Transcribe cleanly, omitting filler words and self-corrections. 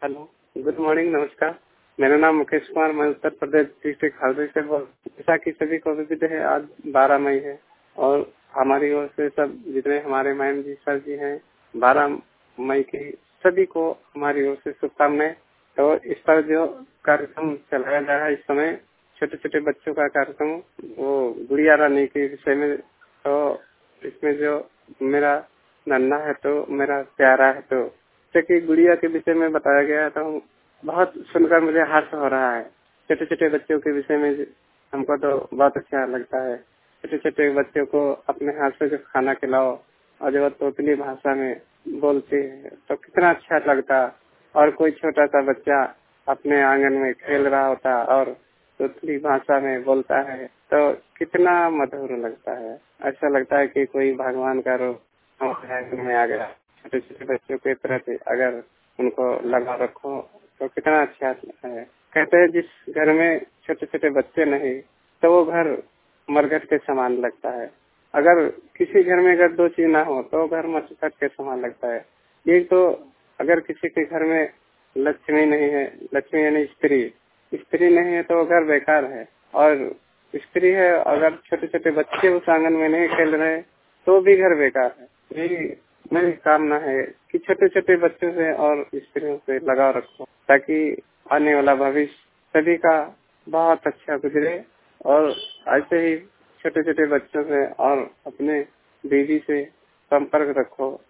Hello, good morning, नमस्कार। मेरा नाम मुकेश कुमार, मैं उत्तर प्रदेश डिस्ट्रिक्ट हरदोई से बोल। जैसा कि सभी को विदित है, आज 12 मई है और हमारी ओर से सब जितने हमारे मैम जी सर जी हैं, 12 मई की सभी को हमारी ओर से शुभकामनाएं। तो इस पर जो कार्यक्रम चलाया जा रहा है इस समय, छोटे छोटे बच्चों का कार्यक्रम, वो गुड़िया रानी के विषय में। तो इसमें जो मेरा नन्हा है तो मेरा प्यारा है, तो जैसे कि गुड़िया के विषय में बताया गया है, तो बहुत सुनकर मुझे हर्ष हो रहा है। छोटे छोटे बच्चों के विषय में हमको तो बहुत अच्छा लगता है। छोटे छोटे बच्चों को अपने हाथ से जो खाना खिलाओ और जब तोतली भाषा में बोलते हैं तो कितना अच्छा लगता। और कोई छोटा सा बच्चा अपने आंगन में खेल रहा होता और तोतली भाषा में बोलता है तो कितना मधुर लगता है। ऐसा लगता है कि कोई भगवान का रूप हमारे आंगन में आ गया। छोटे छोटे बच्चों के प्रति अगर उनको लगा रखो तो कितना अच्छा है। कहते हैं जिस घर में छोटे छोटे बच्चे नहीं तो वो घर मरघट के समान लगता है। अगर किसी घर में अगर दो चीज ना हो तो घर मरघट के समान लगता है। ये तो अगर किसी के घर में लक्ष्मी नहीं है, लक्ष्मी यानी स्त्री, स्त्री नहीं है तो वो घर बेकार है। और स्त्री है, अगर छोटे छोटे बच्चे उस आंगन में नहीं खेल रहे तो भी घर बेकार है। यही मेरी कामना है कि छोटे छोटे बच्चों से और स्त्रियों से लगाव रखो ताकि आने वाला भविष्य सभी का बहुत अच्छा गुजरे। और ऐसे ही छोटे छोटे बच्चों से और अपने बीवी से संपर्क रखो।